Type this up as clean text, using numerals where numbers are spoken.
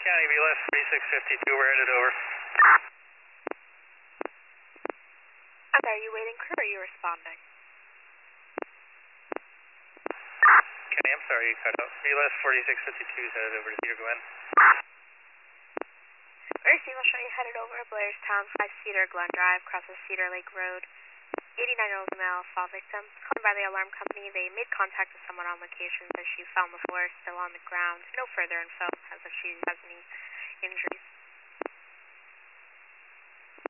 County, VLS 4652, we're headed over. Are you waiting crew or are you responding? Kenny, I'm sorry you cut out. VLS 4652 is headed over to Cedar Glen. Mercy will show you headed over Blairstown, 5 Cedar Glen Drive, crosses Cedar Lake Road. 89-year-old male fall victim. Called by the alarm company. They made contact with someone on location, but she fell on the floor, still on the ground. No further info as if she has any injuries.